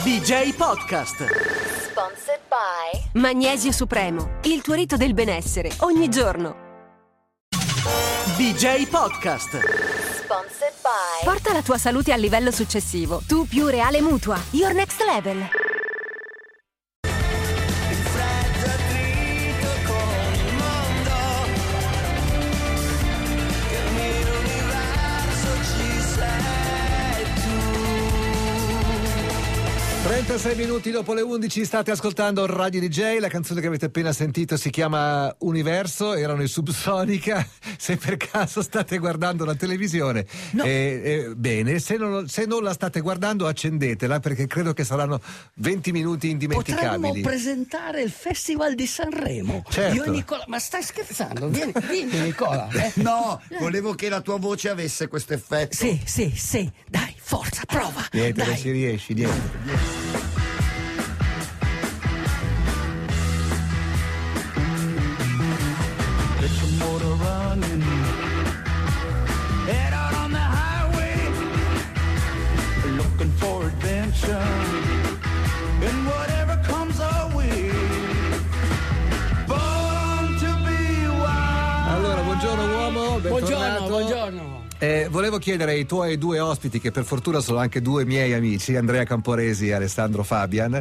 DJ Podcast. Sponsored by Magnesio Supremo, il tuo rito del benessere, ogni giorno. DJ Podcast. Sponsored by Porta la tua salute al livello successivo. Tu più Reale Mutua. Your next level. con il mondo, che nell'universo ci sei tu. 36 minuti dopo le 11 state ascoltando Radio DJ. La canzone che avete appena sentito si chiama Universo, erano i Subsonica. Se per caso state guardando la televisione, No. bene, se non la state guardando accendetela, perché credo che saranno 20 minuti indimenticabili. Potremmo presentare il Festival di Sanremo. Certo. Io e Nicola, ma stai scherzando? Vieni Nicola. No, volevo che la tua voce avesse questo effetto. Sì, dai, forza, prova. Niente, dai. non ci riesci, niente. Get your motor running, head out on the highway, looking for adventure, and whatever comes our way, born to be wild. Allora, buongiorno uomo, bentornato. Buongiorno. Volevo chiedere ai tuoi due ospiti, che per fortuna sono anche due miei amici, Andrea Camporesi e Alessandro Fabian,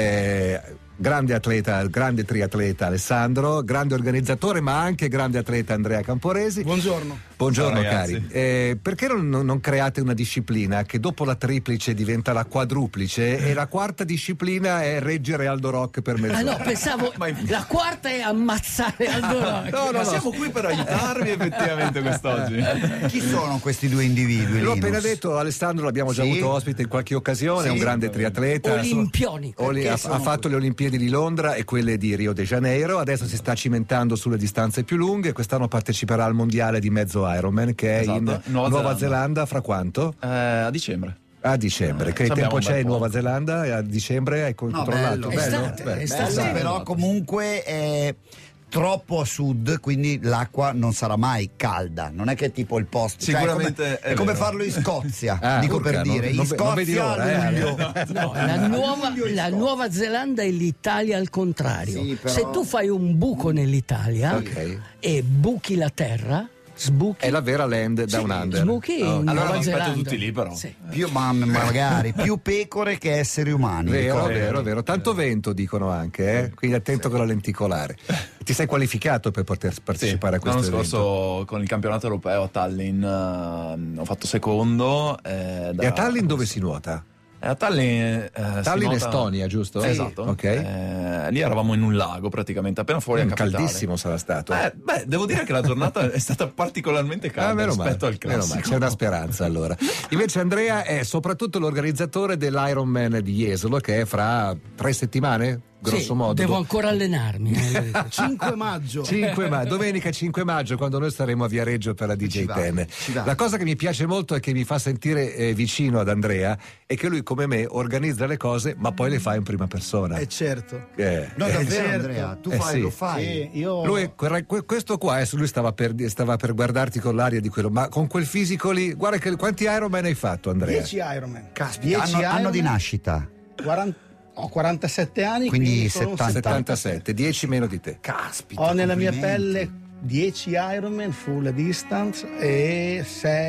grande atleta, grande triatleta Alessandro, grande organizzatore ma anche grande atleta Andrea Camporesi. Buongiorno. Buongiorno Ciao, cari. Perché non create una disciplina che dopo la triplice diventa la quadruplice e la quarta disciplina è reggere Aldo Rock per mezz'ora? No, pensavo la quarta è ammazzare Aldo Rock. Ma siamo qui per aiutarvi effettivamente quest'oggi. Chi sono questi due individui? L'ho Linus? appena detto, Alessandro l'abbiamo già Sì. avuto ospite in qualche occasione, è un Sì. grande triatleta. Olimpionico. Ha fatto le Olimpiadi di Londra e quelle di Rio de Janeiro, adesso si sta cimentando sulle distanze più lunghe, quest'anno parteciperà al mondiale di mezzo Ironman che è Esatto, in Nuova Zelanda. Fra quanto? A dicembre. A dicembre. Che abbiamo tempo un c'è bel in po'. Nuova Zelanda? A dicembre hai controllato? bello. Estate, Bello? estate. Bello, però comunque è troppo a sud, quindi l'acqua non sarà mai calda. Non è che è tipo il posto. Sicuramente è come vero. farlo in Scozia, Ah, dico urca, per dire. non In vedi Scozia l'ora, a luglio. No, la Nuova Zelanda è l'Italia al contrario. Sì, però- Se tu fai un buco nell'Italia Ok. e buchi la terra, sbuchi. È la vera land down under. Sbuchi in Allora Nuova vi aspetto Zelanda. tutti lì, però. Sì. Più, ma magari più pecore che esseri umani. Vero, ricordo. vero. Tanto vento dicono anche, quindi attento con la lenticolare. Ti sei qualificato per poter partecipare a questo L'anno evento? scorso con il campionato europeo a Tallinn ho fatto secondo. E a Tallinn dove si nuota? A Tallinn, Tallinn, Estonia, giusto? Sì, esatto. Ok. Lì eravamo in un lago praticamente, appena fuori a capitale. Caldissimo sarà stato. Beh, devo dire che la giornata è stata particolarmente calda meno male, rispetto al meno male, classico. c'è una speranza allora. Invece Andrea è soprattutto l'organizzatore dell'Ironman di Jesolo, che è fra 3 settimane, grosso Sì, modo. devo ancora allenarmi. 5 maggio. Domenica 5 maggio, quando noi saremo a Viareggio per la DJ va, 10. ci va. La cosa che mi piace molto e che mi fa sentire vicino ad Andrea è che lui, come me, organizza le cose ma poi le fa in prima persona. Certo. No, davvero, certo. Andrea, tu Sì. lo fai. Sì, io Lui, questo qua, lui stava per guardarti con l'aria di quello, ma con quel fisico lì, guarda quanti Ironman hai fatto, Andrea? 10 Ironman. Caspita, 10 anno di Ironman, nascita. Ho 47 anni, Quindi sono un 77, 10 meno di te. Caspita. Ho nella mia complimenti. pelle 10 Ironman full distance e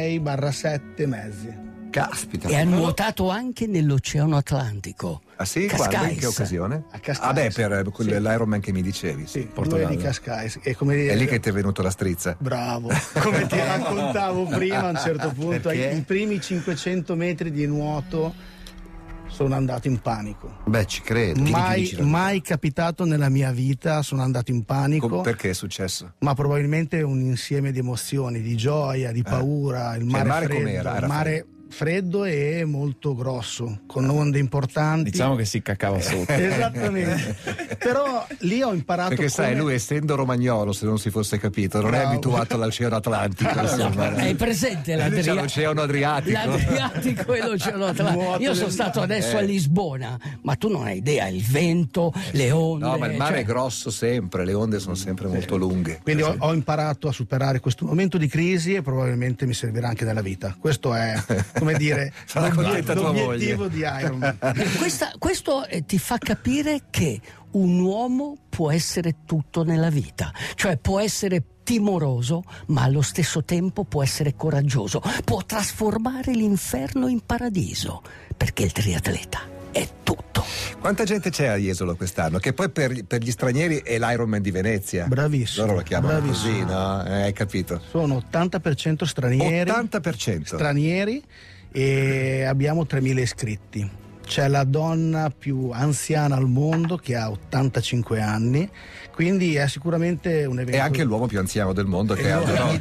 6/7 mezzi. Caspita. E ha nuotato anche nell'Oceano Atlantico. Ah sì? Cascais. Quando? In che occasione? A Cascais. Beh, per Sì. l'Ironman che mi dicevi. Sì, Portogallo. 2 di Cascais. E come È lì che ti è venuta la strizza. Bravo. Come ti raccontavo prima, a un certo punto, Perché? i primi 500 metri di nuoto sono andato in panico. Beh, ci credo. Mai capitato nella mia vita, sono andato in panico. Perché è successo? Ma probabilmente un insieme di emozioni, di gioia, di paura. Il mare, freddo, com'era? Era il mare freddo e molto grosso, con onde importanti. Diciamo che si caccava sotto. Esattamente. Però lì ho imparato Perché sai, lui essendo romagnolo, se non si fosse capito, non è Bravo. abituato all'Oceano Atlantico, insomma. Hai presente C'è l'Oceano Adriatico. l'Adriatico e l'Oceano Atlantico? Io sono stato adesso a Lisbona, ma tu non hai idea, il vento, le onde. No, ma il mare cioè- è grosso sempre, le onde sono sempre molto lunghe. Quindi ho imparato a superare questo momento di crisi e probabilmente mi servirà anche nella vita. Questo è come dire, Sarà contenta tua l'obiettivo moglie. di Ironman. Questo ti fa capire che un uomo può essere tutto nella vita, cioè può essere timoroso, ma allo stesso tempo può essere coraggioso, può trasformare l'inferno in paradiso, perché il triatleta è tutto. Quanta gente c'è a Jesolo quest'anno? Che poi per gli stranieri è l'Ironman di Venezia. Bravissimo. Loro lo chiamano Bravissimo. così, no? Hai capito? Sono 80% stranieri. 80%. Stranieri e abbiamo 3.000 iscritti. C'è la donna più anziana al mondo che ha 85 anni, quindi è sicuramente un evento. E anche l'uomo più anziano del mondo che ha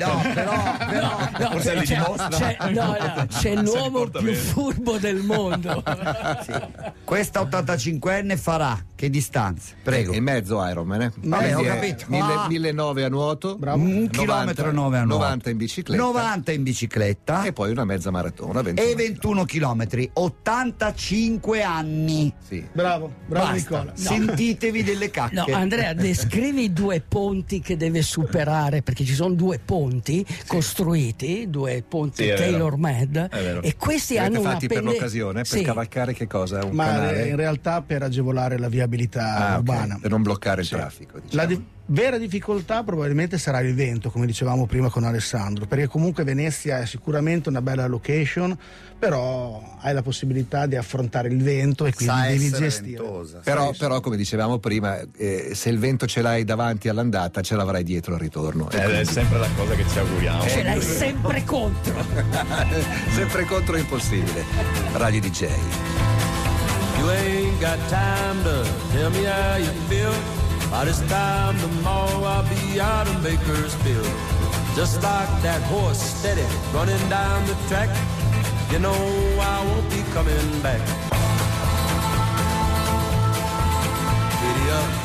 No, Forse li dimostra. c'è l'uomo più furbo del mondo. Questa 85enne farà che distanze? Prego. in mezzo Ironman, eh? Vabbè, ho Quindi è capito. 1.900 a nuoto, Bravo. 1 chilometro 9 a 90 in bicicletta 90 in bicicletta e poi una mezza maratona, 21. e 21 chilometri, 85 anni. Sì. Bravo Basta. Nicola. Sentitevi delle cacche. No, Andrea, descrivi i 2 ponti che deve superare, perché ci sono 2 ponti costruiti, 2 ponti Sì, è vero. tailor-made, È vero. e questi Avete hanno una fatti per pelle... l'occasione per Sì. cavalcare che cosa? Un Ma canale? in realtà per agevolare la viabilità Ok, urbana. per non bloccare il traffico, diciamo. La vera difficoltà probabilmente sarà il vento, come dicevamo prima con Alessandro, perché comunque Venezia è sicuramente una bella location, però hai la possibilità di affrontare il vento e quindi Sa devi essere gestire. ventosa. Però come dicevamo prima, se il vento ce l'hai davanti all'andata, ce l'avrai dietro al ritorno. E È quindi- sempre la cosa che ci auguriamo. Ce l'hai sempre contro. sempre contro è impossibile. Radio DJ. You ain't got time to tell me how you feel. By this time tomorrow I'll be out in Bakersfield. Just like that horse steady running down the track. You know I won't be coming back. Giddy up.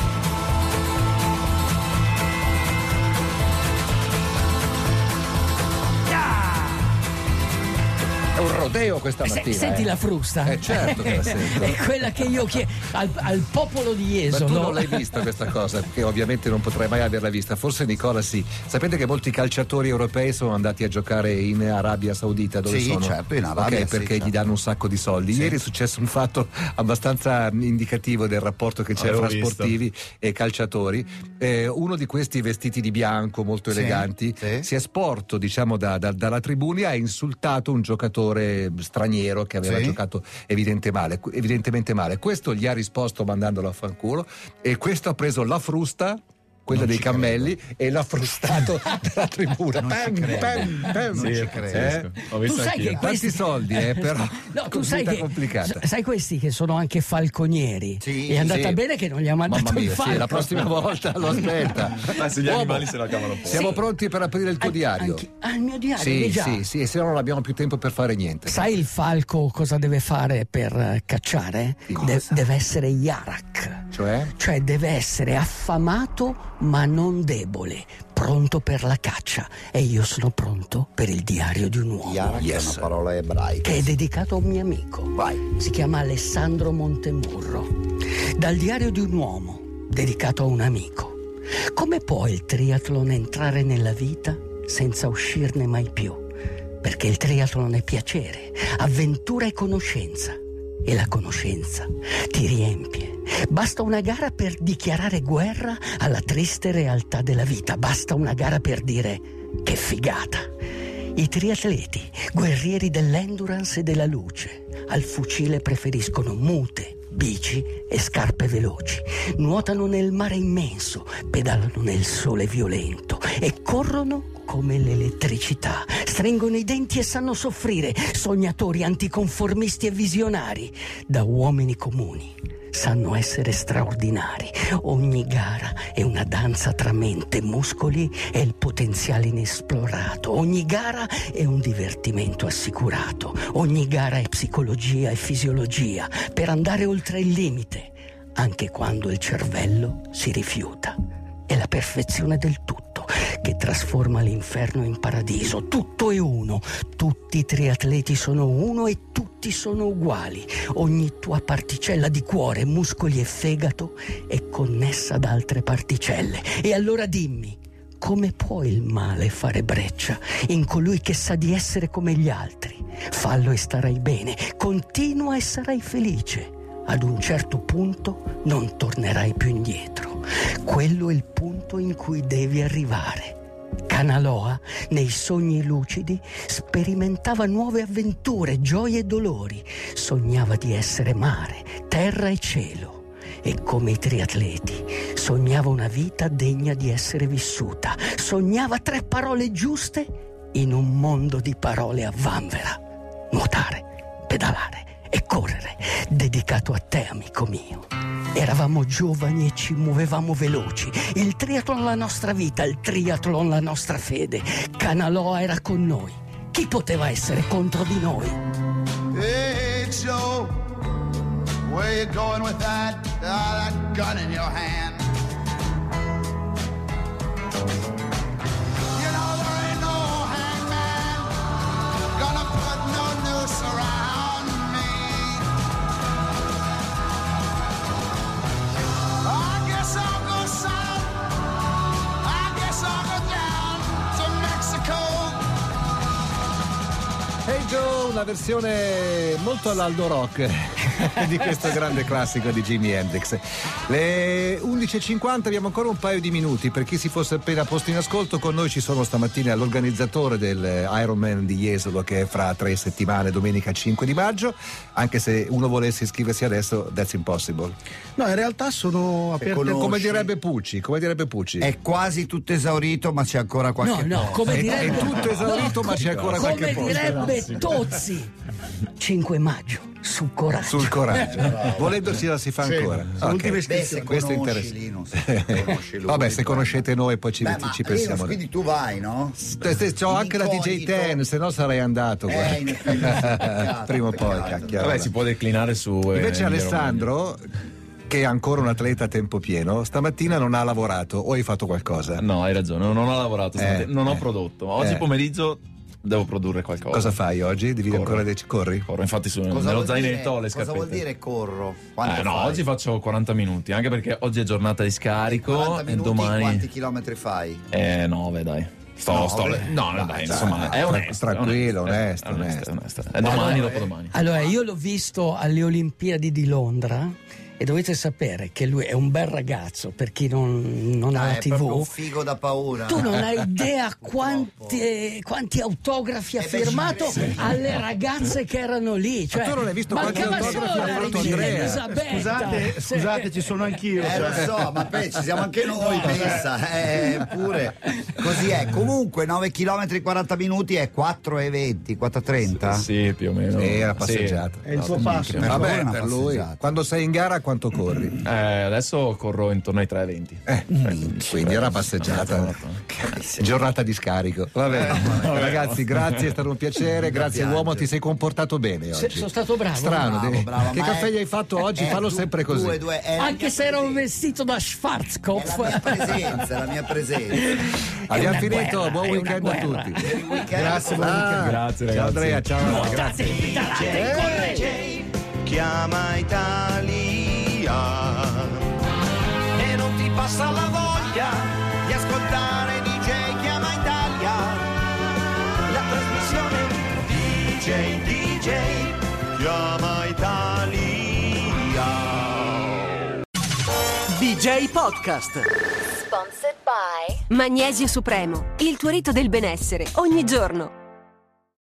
È un rodeo questa mattina. Senti la frusta? Certo che la sento. È quella che io chiedo al popolo di Ma Jesolo. tu non l'hai vista questa cosa, perché ovviamente non potrai mai averla vista, forse Nicola sì. Sapete che molti calciatori europei sono andati a giocare in Arabia Saudita, dove Sì, sono? certo, in Arabia, Ok, sì, perché certo. gli danno un sacco di soldi. Sì. Ieri è successo un fatto abbastanza indicativo del rapporto che c'è Avevo fra visto. sportivi e calciatori. Uno di questi vestiti di bianco, molto Sì, eleganti, sì. si è sporto, diciamo, dalla tribuna e ha insultato un giocatore straniero che aveva Sì. giocato evidentemente male. Questo gli ha risposto mandandolo a fanculo e questo ha preso la frusta, quella Non dei ci cammelli, e l'ha frustato dalla tribuna. Non ci Pam, credo. pam, pam. Non ci credo. Ho visto Tu sai anch'io. che Tanti questi- soldi, però No, tu sai vita che complicata. sai questi che sono anche falconieri. Sì, è andata sì. bene che non gli ha mandato Mamma il mia, falco. sì, la prossima volta lo aspetta. Ma se gli Uomo, animali se la cavano un po'. siamo pronti per aprire il tuo diario? Il mio diario, Sì, già. sì, se no non abbiamo più tempo per fare niente. Sai il falco cosa deve fare per cacciare? Cosa? Deve essere Yarak. Cioè? Deve essere affamato ma non debole, pronto per la caccia. E io sono pronto per il diario di un uomo. Yarak è una parola ebraica. Che è dedicato a un mio amico. Vai. Si chiama Alessandro Montemurro. Dal diario di un uomo, dedicato a un amico. Come può il triathlon entrare nella vita senza uscirne mai più? Perché il triathlon è piacere, avventura e conoscenza. E la conoscenza ti riempie. Basta una gara per dichiarare guerra alla triste realtà della vita. Basta una gara per dire che figata. I triatleti, guerrieri dell'endurance e della luce, al fucile preferiscono mute, bici e scarpe veloci. Nuotano nel mare immenso, pedalano nel sole violento e corrono come l'elettricità. Stringono i denti e sanno soffrire, sognatori, anticonformisti e visionari. Da uomini comuni sanno essere straordinari. Ogni gara è una danza tra mente, muscoli e il potenziale inesplorato. Ogni gara è un divertimento assicurato. Ogni gara è psicologia e fisiologia per andare oltre il limite, anche quando il cervello si rifiuta. È la perfezione del tutto che trasforma l'inferno in paradiso. Tutto è uno, tutti i triatleti sono uno e tutti sono uguali. Ogni tua particella di cuore, muscoli e fegato è connessa ad altre particelle. E allora dimmi, come può il male fare breccia in colui che sa di essere come gli altri? fallo e starai bene, continua e sarai felice. Ad un certo punto non tornerai più indietro. Quello è il punto in cui devi arrivare. Kanaloa, nei sogni lucidi, sperimentava nuove avventure, gioie e dolori. Sognava di essere mare, terra e cielo. E come i triatleti, sognava una vita degna di essere vissuta. Sognava 3 parole giuste in un mondo di parole a vanvera. Nuotare, pedalare e correre, dedicato a te, amico mio. Eravamo giovani e ci muovevamo veloci. Il triathlon la nostra vita, il triathlon la nostra fede. Kanaloa era con noi. Chi poteva essere contro di noi? Hey Joe, where you going with that gun in your hand? You know there ain't no hangman gonna put no noose around me. I guess I'll go south. I guess I'll go down to Mexico. Hey Joe, una versione molto all'Aldo Rock di questo grande classico di Jimi Hendrix. Le 11.50, abbiamo ancora un paio di minuti per chi si fosse appena posto in ascolto. Con noi ci sono stamattina l'organizzatore del Ironman di Jesolo, che è fra 3 settimane, domenica 5 di maggio, anche se uno volesse iscriversi adesso, that's impossible. No, in realtà sono aperte. Come direbbe Pucci, è quasi tutto esaurito, ma c'è ancora qualche posto. Come direbbe, è tutto esaurito, ma c'è ancora qualche posto. Come direbbe Tozzi, 5 maggio, sul coraggio. Sul coraggio. Volendosi la si fa ancora. Okay. Se questo è interessante. Vabbè, se conoscete noi poi ci pensiamo. Quindi tu vai, no? C'ho anche la DJ Ten, se no sarei andato. Prima o poi, cacchio. Vabbè, si può declinare su. Invece Alessandro, che è ancora un atleta a tempo pieno, stamattina non ha lavorato, o hai fatto qualcosa? No, hai ragione, non ho lavorato stamattina, non ho prodotto. Oggi pomeriggio devo produrre qualcosa. Cosa fai oggi? Devi ancora corri? Corro, infatti nello zainetto ho le scarpette. Cosa vuol dire corro? Oggi faccio 40 minuti, anche perché oggi è giornata di scarico 40 minuti, e domani. Quanti chilometri fai? 9, dai. Dai, insomma, è onesto. Tranquillo, onesto. È domani, dopodomani. Allora, io l'ho visto alle Olimpiadi di Londra. E dovete sapere che lui è un bel ragazzo, per chi non ha la è proprio un TV. figo da paura. Tu non hai idea quanti autografi ha firmato alle ragazze che erano lì. Cioè, ma tu non hai visto quanti mancava solo autografi ha la fatto regina Andrea? Elisabetta. Scusate, ci sono anch'io. Lo so, ma ci siamo anche noi, pensa. Pure così è. Comunque 9 km 40 minuti è 4,20, 4,30? Sì, più o meno. Era passeggiata. È il suo passo. Vabbè, per lui. Quando sei in gara quanto corri? Adesso corro intorno ai 3,20. Quindi era passeggiata. Giornata di scarico. Vabbè. Ragazzi, grazie, è stato un piacere. Grazie uomo, ti sei comportato bene oggi. Sono stato bravo. Strano. Bravo, che caffè gli hai fatto oggi? Fallo sempre così. Anche se ero vestito da Schwarzkopf. È la mia presenza. Abbiamo finito, buon weekend a tutti. Grazie, Grazie, ragazzi. Ciao Andrea, ciao. Grazie, Chiama Italia e non ti passa la voglia di ascoltare DJ Chiama Italia, la trasmissione DJ Chiama Italia. DJ Podcast. Sponsored by Magnesio Supremo, il tuo rito del benessere, ogni giorno.